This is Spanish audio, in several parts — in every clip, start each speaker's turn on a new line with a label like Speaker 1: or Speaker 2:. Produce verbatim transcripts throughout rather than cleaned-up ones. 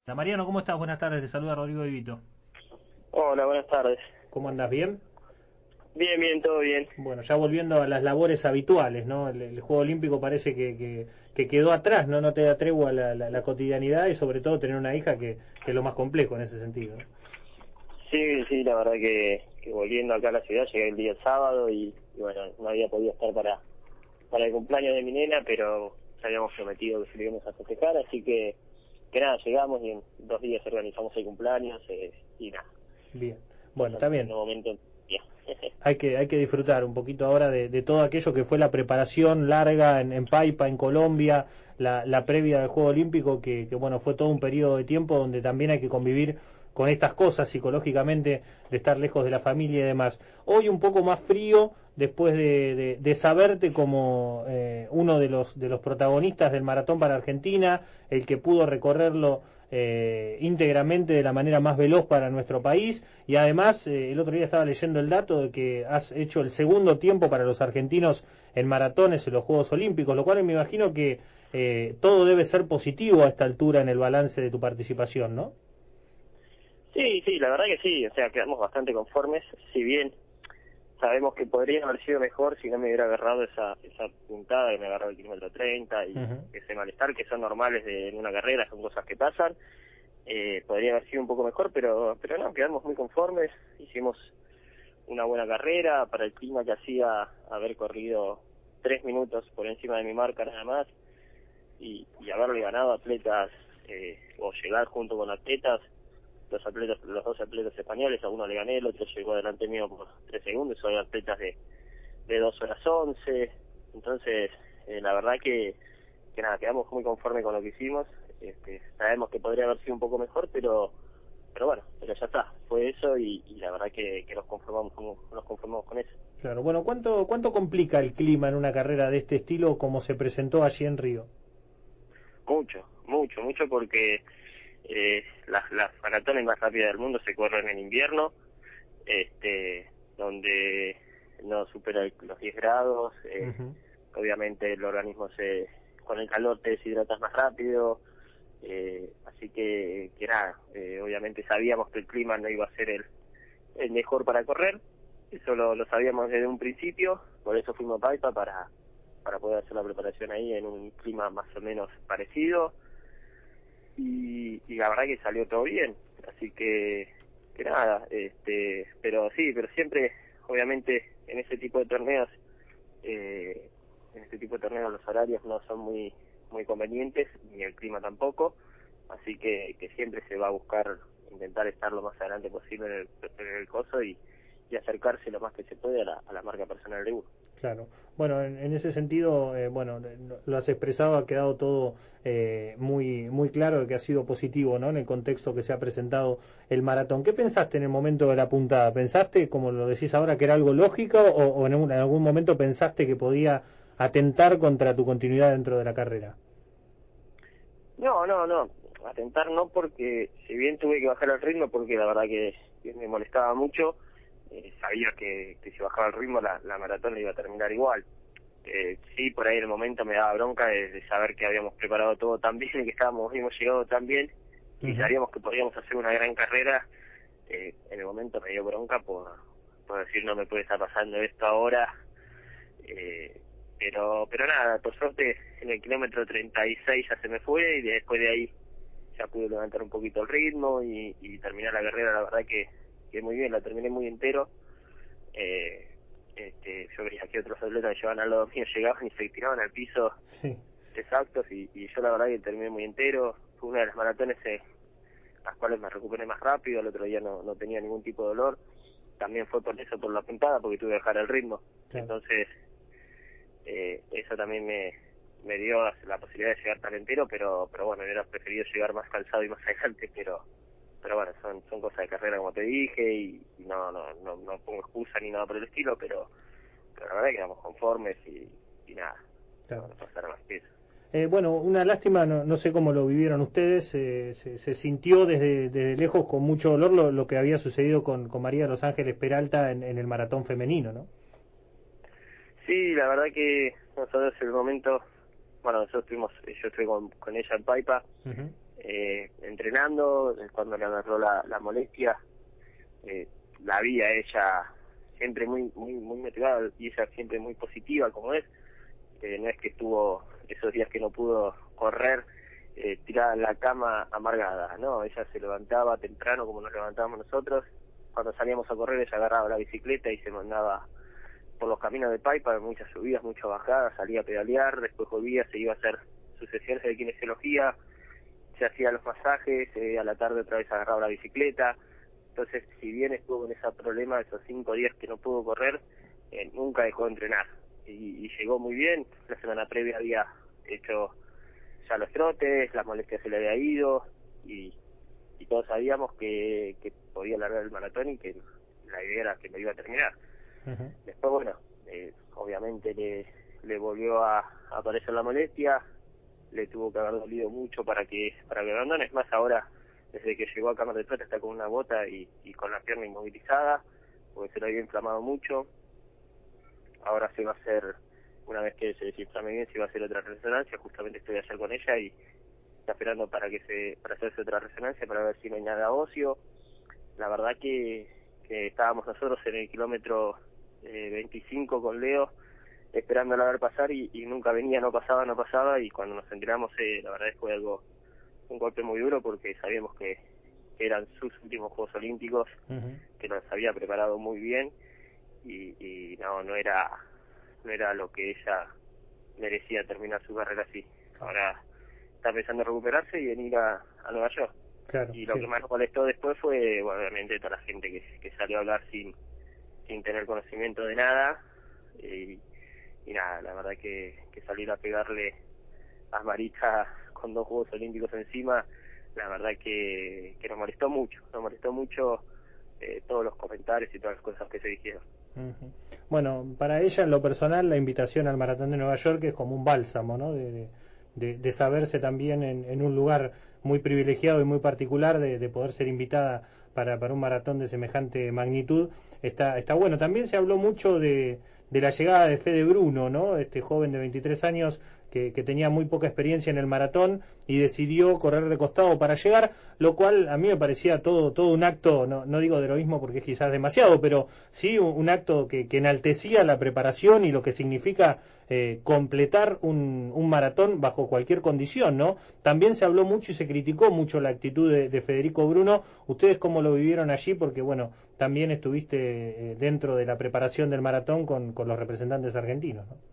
Speaker 1: Hola Mariano, ¿cómo estás? Buenas tardes, te saluda Rodrigo de Vito.
Speaker 2: Hola, buenas tardes.
Speaker 1: ¿Cómo andas? ¿Bien?
Speaker 2: Bien, bien, todo bien.
Speaker 1: Bueno, ya volviendo a las labores habituales, ¿no? El, el Juego Olímpico parece que, que, que quedó atrás, ¿no? No te da tregua la, la, la cotidianidad y sobre todo tener una hija que, que es lo más complejo en ese sentido, ¿no?
Speaker 2: Sí, sí, la verdad que, que volviendo acá a la ciudad llegué el día sábado y, y bueno, no había podido estar para, para el cumpleaños de mi nena, pero ya habíamos prometido que se lo íbamos a festejar, así que, que nada, llegamos y en dos días organizamos el cumpleaños eh, y nada,
Speaker 1: Bien, bueno, está
Speaker 2: pasamos un
Speaker 1: bien.
Speaker 2: momento ya.
Speaker 1: Hay que, hay que disfrutar un poquito ahora de, de todo aquello que fue la preparación larga en, en Paipa, en Colombia, la, la previa del Juego Olímpico, que, que bueno, fue todo un periodo de tiempo donde también hay que convivir con estas cosas psicológicamente, de estar lejos de la familia y demás. Hoy un poco más frío, después de, de, de saberte como eh, uno de los, de los protagonistas del Maratón para Argentina, el que pudo recorrerlo eh, íntegramente de la manera más veloz para nuestro país, y además eh, el otro día estaba leyendo el dato de que has hecho el segundo tiempo para los argentinos en maratones en los Juegos Olímpicos, lo cual me imagino que eh, todo debe ser positivo a esta altura en el balance de tu participación, ¿no?
Speaker 2: Sí, sí, la verdad que sí, o sea, quedamos bastante conformes, si bien sabemos que podría haber sido mejor si no me hubiera agarrado esa esa puntada que me agarró el kilómetro treinta y
Speaker 1: Uh-huh.
Speaker 2: ese malestar que son normales de, en una carrera, son cosas que pasan. Eh, podría haber sido un poco mejor, pero pero no, quedamos muy conformes, hicimos una buena carrera para el clima que hacía, haber corrido tres minutos por encima de mi marca nada más y, y haberle ganado a atletas eh, o llegar junto con atletas, los atletas, los dos atletas españoles, a uno le gané, el otro llegó adelante mío por tres segundos, son atletas de, de dos horas once, entonces eh, la verdad que, que nada, quedamos muy conformes con lo que hicimos, este, sabemos que podría haber sido un poco mejor, pero pero bueno, pero ya está, fue eso y, y la verdad que, que nos conformamos con, nos conformamos con eso.
Speaker 1: Claro, bueno, ¿cuánto, cuánto complica el clima en una carrera de este estilo como se presentó allí en Río?
Speaker 2: Mucho, mucho, mucho porque eh, las, las maratones más rápidas del mundo se corren en invierno, este, donde no supera el- los diez grados, eh,
Speaker 1: Uh-huh.
Speaker 2: obviamente el organismo se, con el calor te deshidratas más rápido, eh, así que, que nada, eh, obviamente sabíamos que el clima no iba a ser el, el mejor para correr, eso lo, lo sabíamos desde un principio, por eso fuimos a Paipa para, para poder hacer la preparación ahí en un clima más o menos parecido, y, y la verdad que salió todo bien, así que, que nada, este, pero sí, pero siempre, obviamente, en ese tipo de torneos, eh, en este tipo de torneos los horarios no son muy muy convenientes, ni el clima tampoco, así que, que siempre se va a buscar intentar estar lo más adelante posible en el, en el coso y, y acercarse lo más que se puede a la, a la marca personal de uno.
Speaker 1: Claro. Bueno, en, en ese sentido, eh, bueno, lo has expresado, ha quedado todo eh, muy muy claro de que ha sido positivo, ¿no? En el contexto que se ha presentado el maratón. ¿Qué pensaste en el momento de la puntada? ¿Pensaste, como lo decís ahora, que era algo lógico o, o en, un- en algún momento pensaste que podía atentar contra tu continuidad dentro de la carrera?
Speaker 2: No, no, no, atentar no, porque si bien tuve que bajar el ritmo, porque la verdad que, que me molestaba mucho, eh, sabía que, que si bajaba el ritmo la, la maratón la iba a terminar igual. Eh, sí, por ahí en el momento me daba bronca de, de saber que habíamos preparado todo tan bien y que estábamos, habíamos llegado tan bien y
Speaker 1: Ujú.
Speaker 2: sabíamos que podíamos hacer una gran carrera. Eh, en el momento me dio bronca por, por decir no me puede estar pasando esto ahora, eh, pero pero nada, por suerte en el kilómetro treinta y seis ya se me fue y después de ahí ya pude levantar un poquito el ritmo y, y terminar la carrera, la verdad que, que muy bien, la terminé muy entero. Eh, este, yo veía que otros atletas que llevaban al lado mío llegaban y se tiraban al piso
Speaker 1: Sí.
Speaker 2: exactos y, y yo la verdad que terminé muy entero. Fue una de las maratones eh, las cuales me recuperé más rápido, el otro día no, no tenía ningún tipo de dolor. También fue por eso, por la puntada, porque tuve que dejar el ritmo.
Speaker 1: Claro.
Speaker 2: Entonces, eh, eso también me, me dio la posibilidad de llegar tan entero, pero pero bueno, hubiera preferido llegar más cansado y más adelante, pero pero bueno, son son cosas de carrera como te dije y, y no, no no no pongo excusa ni nada por el estilo, pero, pero la verdad que quedamos conformes y, y nada, no,
Speaker 1: Claro.
Speaker 2: no pasará más que eso.
Speaker 1: Eh, bueno, una lástima, no, no sé cómo lo vivieron ustedes, eh, se, se sintió desde, desde lejos con mucho dolor lo, lo que había sucedido con, con María de los Ángeles Peralta en, en el maratón femenino, ¿no?
Speaker 2: Sí, la verdad que nosotros en el momento, bueno, nosotros estuvimos, yo estuve con, con ella en Paipa,
Speaker 1: Ujú.
Speaker 2: eh, entrenando, cuando le agarró la, la molestia, eh, la vi a ella siempre muy muy muy motivada y ella siempre muy positiva como es. Eh, no es que estuvo esos días que no pudo correr eh, tirada en la cama amargada, no, ella se levantaba temprano como nos levantábamos nosotros. Cuando salíamos a correr ella agarraba la bicicleta y se mandaba por los caminos de Paipa, muchas subidas, muchas bajadas, salía a pedalear, después volvía, se iba a hacer sus sesiones de kinesiología, se hacía los masajes, eh, a la tarde otra vez agarraba la bicicleta. Entonces, si bien estuvo con ese problema, esos cinco días que no pudo correr, eh, nunca dejó de entrenar. Y, y llegó muy bien. La semana previa había hecho ya los trotes, las molestias se le había ido, y, y todos sabíamos que, que podía largar el maratón y que la idea era que lo iba a terminar. Uh-huh. Después, bueno, eh, obviamente le, le volvió a, a aparecer la molestia, le tuvo que haber dolido mucho para que para que abandone. Es más, ahora, desde que llegó a cámara de trota, está con una bota y, y con la pierna inmovilizada, porque se le había inflamado mucho. Ahora se va a hacer, una vez que se desinflame bien, se va a hacer otra resonancia. Justamente estoy ayer con ella y está esperando para que se para hacerse otra resonancia, para ver si no hay nada óseo. La verdad que, que estábamos nosotros en el kilómetro eh, veinticinco con Leo, esperándola a ver pasar, y, y nunca venía, no pasaba, no pasaba, y cuando nos enteramos, eh, la verdad es que fue algo, un golpe muy duro, porque sabíamos que, que eran sus últimos Juegos Olímpicos, uh-huh. que los había preparado muy bien, y, y no, no era, no era lo que ella merecía terminar su carrera así. Ahora está pensando en recuperarse y venir a, a Nueva York. Claro, y lo sí. que más nos molestó después fue, bueno, obviamente, toda la gente que, que salió a hablar sin, sin tener conocimiento de nada, y, y nada, la verdad que, que salir a pegarle a Marita con dos Juegos Olímpicos encima, la verdad que, que nos molestó mucho, nos molestó mucho eh, todos los comentarios y todas las cosas que se dijeron.
Speaker 1: Uh-huh. Bueno, para ella en lo personal la invitación al Maratón de Nueva York es como un bálsamo, ¿no? De, de, de, de saberse también en, en un lugar muy privilegiado y muy particular, de, de poder ser invitada para, para un maratón de semejante magnitud. Está, está bueno. También se habló mucho de, de la llegada de Fede Bruno, ¿no? Este joven de veintitrés años que, que tenía muy poca experiencia en el maratón y decidió correr de costado para llegar, lo cual a mí me parecía todo todo un acto, no, no digo de heroísmo porque es quizás demasiado, pero sí un, un acto que, que enaltecía la preparación y lo que significa eh, completar un, un maratón bajo cualquier condición, ¿no? También se habló mucho y se criticó mucho la actitud de, de Federico Bruno. ¿Ustedes cómo lo vivieron allí? Porque, bueno, también estuviste eh, dentro de la preparación del maratón con, con los representantes argentinos, ¿no?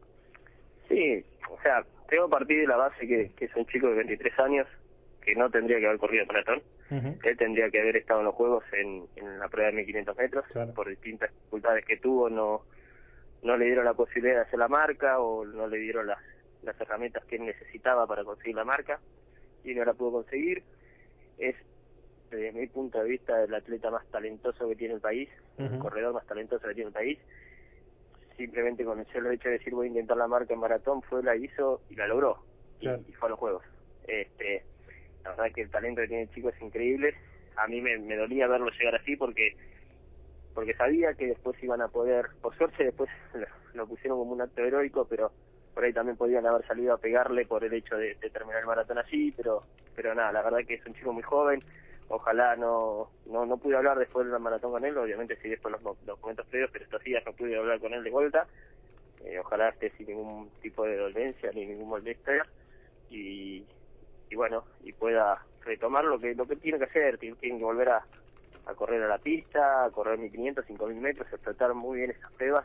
Speaker 2: Sí, o sea, tengo que partir de la base que, que es un chico de veintitrés años que no tendría que haber corrido el maratón. Uh-huh. Él tendría que haber estado en los Juegos en, en la prueba de mil quinientos metros. Claro. Por distintas dificultades que tuvo, no no le dieron la posibilidad de hacer la marca, o no le dieron las, las herramientas que él necesitaba para conseguir la marca, y no la pudo conseguir. Es, desde mi punto de vista, el atleta más talentoso que tiene el país, uh-huh. el corredor más talentoso que tiene el país. Simplemente con el solo hecho de decir voy a intentar la marca en maratón, fue, la hizo y la logró, claro. y, y fue a los Juegos. Este, la verdad que el talento que tiene el chico es increíble. A mí me, me dolía verlo llegar así porque porque sabía que después iban a poder, por suerte después lo, lo pusieron como un acto heroico, pero por ahí también podían haber salido a pegarle por el hecho de, de terminar el maratón así, pero pero nada, la verdad que es un chico muy joven. Ojalá no, no no pude hablar después del maratón con él, obviamente sí después los documentos previos, pero estos días no pude hablar con él de vuelta. Eh, ojalá esté sin ningún tipo de dolencia ni ningún molestia, y, y bueno, y pueda retomar lo que lo que tiene que hacer. Tiene, tiene que volver a, a correr a la pista, a correr mil quinientos, cinco mil metros, explotar muy bien esas pruebas,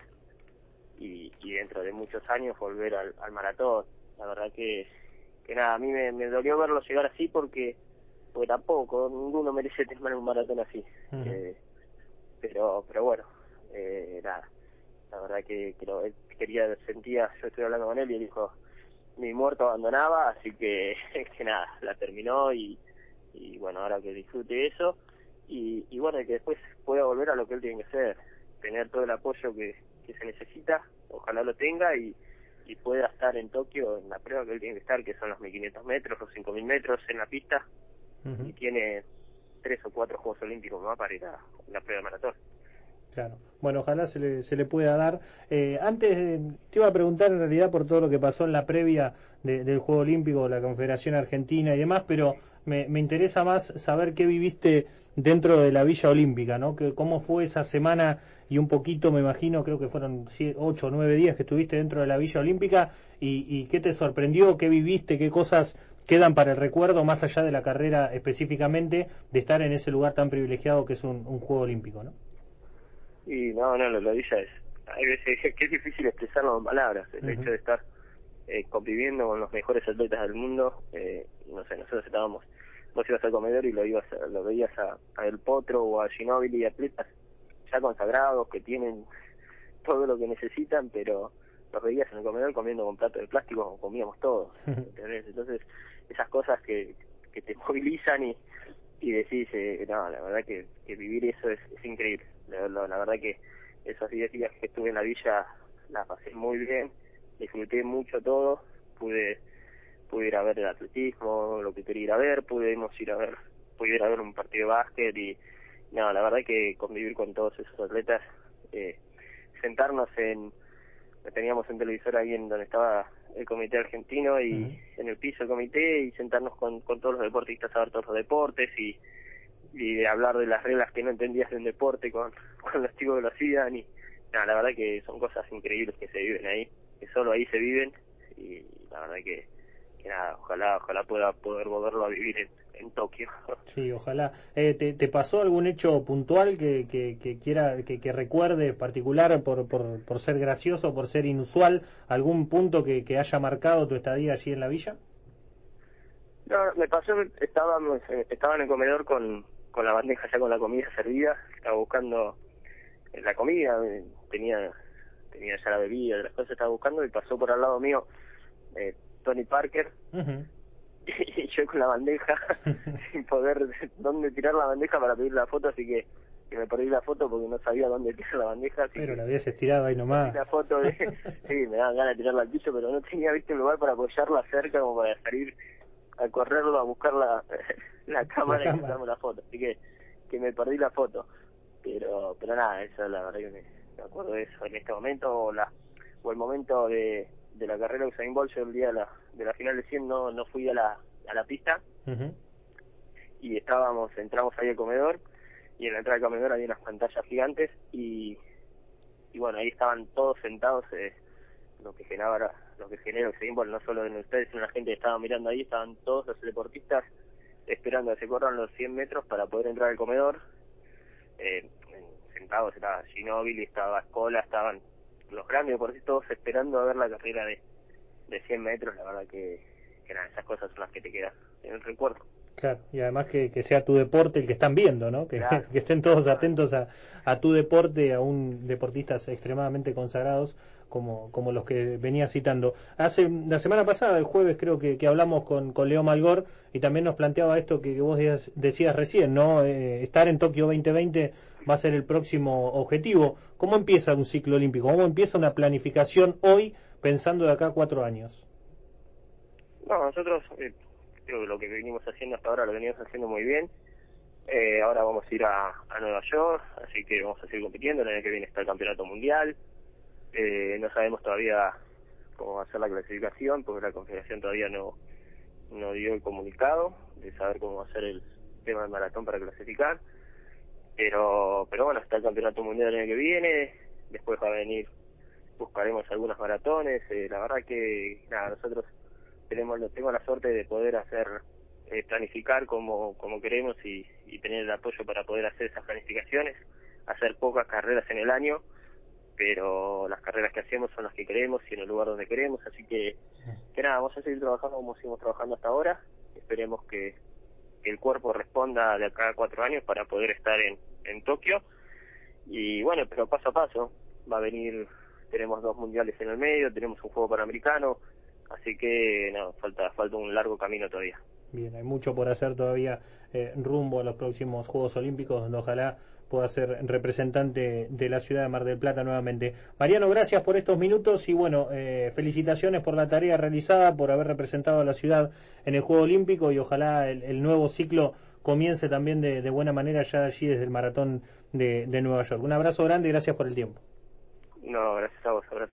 Speaker 2: y, y dentro de muchos años volver al, al maratón. La verdad que, que nada, a mí me, me dolió verlo llegar así porque porque tampoco, ninguno merece terminar un maratón así. Uh-huh. Eh, pero pero bueno, eh, nada, la verdad que, que lo, él quería, sentía, yo estoy hablando con él y él dijo, mi muerto abandonaba, así que, que nada, la terminó, y, y bueno, ahora que disfrute eso, y, y bueno, y que después pueda volver a lo que él tiene que hacer, tener todo el apoyo que, que se necesita, ojalá lo tenga, y, y pueda estar en Tokio en la prueba que él tiene que estar, que son los mil quinientos metros, los cinco mil metros en la pista. Uh-huh. Y tiene tres o cuatro Juegos Olímpicos más para ir a la prueba de maratón.
Speaker 1: Claro. Bueno, ojalá se le, se le pueda dar. Eh, antes eh, te iba a preguntar en realidad por todo lo que pasó en la previa de, del Juego Olímpico, la Confederación Argentina y demás, pero me, me interesa más saber qué viviste dentro de la Villa Olímpica, ¿no? Que, cómo fue esa semana y un poquito, me imagino, creo que fueron ocho o nueve días que estuviste dentro de la Villa Olímpica y, y qué te sorprendió, qué viviste, qué cosas quedan para el recuerdo, más allá de la carrera específicamente, de estar en ese lugar tan privilegiado que es un, un Juego Olímpico, ¿no?
Speaker 2: Y no, no, la Villa es, hay veces que es difícil expresarlo en palabras, el uh-huh. hecho de estar eh, conviviendo con los mejores atletas del mundo, eh, no sé, nosotros estábamos, vos ibas al comedor y lo ibas a, lo veías a, a El Potro o a Ginóbili, atletas ya consagrados que tienen todo lo que necesitan, pero los veías en el comedor comiendo con plato de plástico como comíamos todos, ¿entendés? Entonces, esas cosas que, que te movilizan y, y decís, eh, no, la verdad que, que vivir eso es, es increíble. La, la, la verdad que esos diez días que estuve en la villa la pasé muy bien, disfruté mucho todo, pude pude ir a ver el atletismo, lo que quería ir a ver, pudimos ir a ver, pude ir a ver un partido de básquet y no, la verdad que convivir con todos esos atletas, eh, sentarnos en, teníamos un televisor ahí en donde estaba el comité argentino y uh-huh. en el piso el comité y sentarnos con, con todos los deportistas a ver todos los deportes y, y de hablar de las reglas que no entendías de un deporte con, con los chicos que lo hacían y nada, la verdad que son cosas increíbles que se viven ahí, que solo ahí se viven y la verdad que, que nada, ojalá ojalá pueda poder volverlo a vivir en, en Tokio.
Speaker 1: Sí, ojalá. Eh, ¿te, ¿Te pasó algún hecho puntual que, que, que quiera que, que recuerde particular por, por, por ser gracioso, por ser inusual, algún punto que, que haya marcado tu estadía allí en la villa?
Speaker 2: No, me pasó que estábamos, estaba en el comedor con, con la bandeja ya con la comida servida, estaba buscando la comida, tenía tenía ya la bebida, las cosas estaba buscando y pasó por al lado mío eh, Tony Parker uh-huh. y yo con la bandeja sin poder dónde tirar la bandeja para pedir la foto, así que, que me perdí la foto porque no sabía dónde tirar la bandeja. Así
Speaker 1: pero
Speaker 2: que
Speaker 1: la habías estirado ahí nomás.
Speaker 2: La foto de, sí, me daban ganas de tirarla al piso, pero no tenía viste un lugar para apoyarla cerca como para salir a correrlo a buscar la, la cámara la y sacarme la foto, así que que me perdí la foto, pero pero nada, eso la verdad que me, me acuerdo de eso en este momento, o la o el momento de, de la carrera de Usain Bolt. Yo el día de la, de la final de cien no, no fui a la a la pista uh-huh. y estábamos, entramos ahí al comedor y en la entrada del comedor había unas pantallas gigantes y y bueno, ahí estaban todos sentados, eh, lo que generaba lo que genera Usain Bolt, no solo en ustedes, sino la gente que estaba mirando ahí, estaban todos los deportistas esperando a que se corran los cien metros para poder entrar al comedor, eh, sentados, estaba Ginóbili, estaba Scola, estaban los grandes deportistas todos esperando a ver la carrera de, de cien metros. La verdad que, que nada, esas cosas son las que te quedan en el recuerdo.
Speaker 1: Claro, y además que, que sea tu deporte el que están viendo, ¿no? Que,
Speaker 2: claro.
Speaker 1: que estén todos atentos a, a tu deporte, a un deportistas extremadamente consagrados como, como los que venía citando. Hace la semana pasada, el jueves, creo que, que hablamos con, con Leo Malgor y también nos planteaba esto que, que vos decías, decías recién, ¿no? Eh, estar en Tokio veinte veinte va a ser el próximo objetivo. ¿Cómo empieza un ciclo olímpico? ¿Cómo empieza una planificación hoy pensando de acá a cuatro años?
Speaker 2: No, nosotros... Eh... creo que lo que venimos haciendo hasta ahora lo venimos haciendo muy bien. Eh, ahora vamos a ir a, a Nueva York, así que vamos a seguir compitiendo. El año que viene está el campeonato mundial. Eh, no sabemos todavía cómo va a ser la clasificación, porque la Confederación todavía no, no dio el comunicado de saber cómo va a ser el tema del maratón para clasificar. Pero, pero bueno, está el campeonato mundial el año que viene. Después va a venir, buscaremos algunas maratones. Eh, la verdad que nada, nosotros tenemos tengo la suerte de poder hacer eh, planificar como como queremos y, y tener el apoyo para poder hacer esas planificaciones, hacer pocas carreras en el año, pero las carreras que hacemos son las que queremos y en el lugar donde queremos, así que que nada, vamos a seguir trabajando como seguimos trabajando hasta ahora. Esperemos que, que el cuerpo responda de acá a cuatro años para poder estar en, en Tokio, y bueno, pero paso a paso va a venir, tenemos dos mundiales en el medio, tenemos un juego panamericano. Así que no, falta falta un largo camino todavía.
Speaker 1: Bien, hay mucho por hacer todavía eh, rumbo a los próximos Juegos Olímpicos, donde ojalá pueda ser representante de la ciudad de Mar del Plata nuevamente. Mariano, gracias por estos minutos y bueno, eh, felicitaciones por la tarea realizada, por haber representado a la ciudad en el Juego Olímpico y ojalá el, el nuevo ciclo comience también de, de buena manera ya allí desde el maratón de, de Nueva York. Un abrazo grande y gracias por el tiempo.
Speaker 2: No, gracias a vos, abrazo.